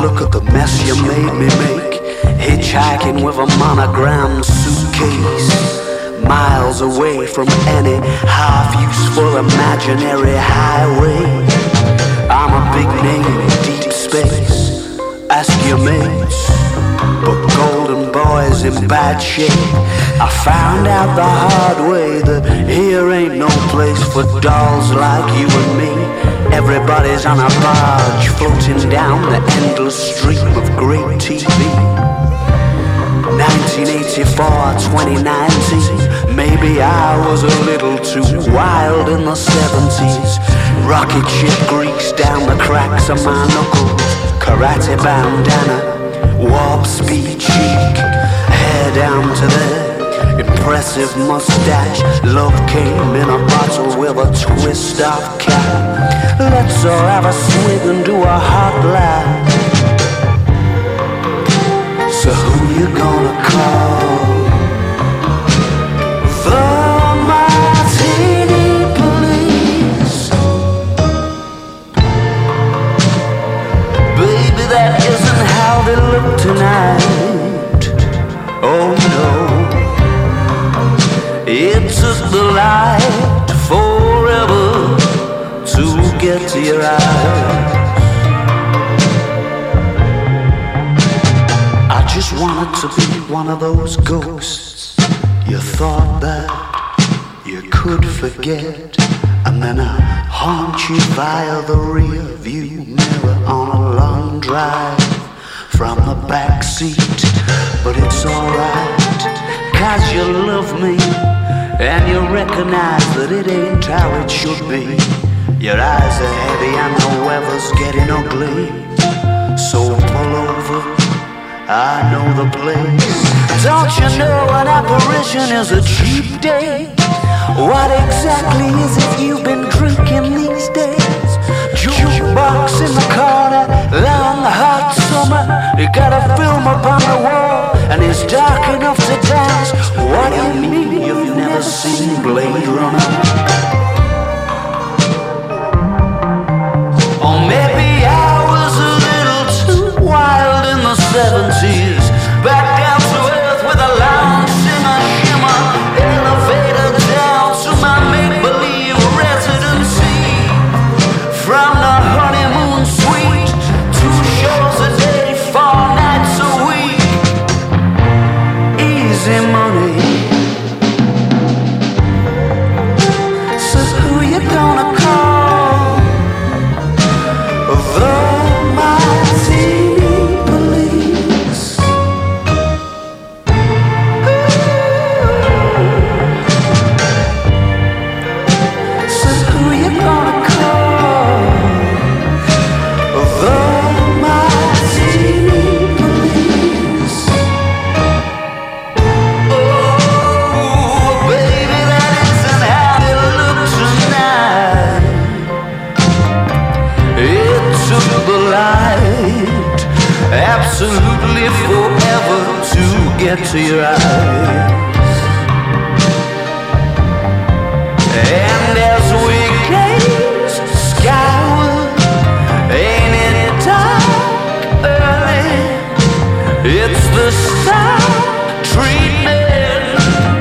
look at the mess you made me make. Hitchhiking with a monogrammed suitcase, miles away from any half-useful imaginary highway. I'm a big name in deep space, ask your mates, but Golden Boy's in bad shape. I found out the hard way that here ain't no place for dolls like you and me. Everybody's on a barge floating down the endless stream of great TV. 1984, 2019, maybe I was a little too wild in the 70s. Rocket ship grease down the cracks of my knuckles, karate bandana, warp speed cheek, hair down to there, impressive mustache. Love came in a bottle with a twist of cap. Let's all have a swig and do a hot laugh. So who you gonna call? The Martini Police. Baby, that isn't how they look tonight. Oh no, it took the light forever to get to your eyes. I just wanted to be one of those ghosts you thought that you could forget, and then I haunt you via the rear view mirror on a long drive from the back seat. But it's alright, 'cause you love me and you recognize that it ain't how it should be. Your eyes are heavy and the weather's getting ugly, so pull over, I know the place. Don't you know an apparition is a cheap date? What exactly is it you've been drinking these days? Jukebox in the corner, long hot summer. You got a film up on the wall and it's dark enough to dance. What do you mean you've never seen Blade Runner? Or maybe I was a little too wild in the 70s, back down to earth with a lounge shimmer, elevator down to my make-believe residency. From the honeymoon suite, 2 shows a day, 4 nights a week. Easy money. So who you gonna call? The Martini Police. So who you gonna call? The Martini Police. Oh, baby, that isn't how it looks tonight. It took the light absolutely forever to get to your eyes. And as we gaze skyward, ain't it dark early? It's the star treatment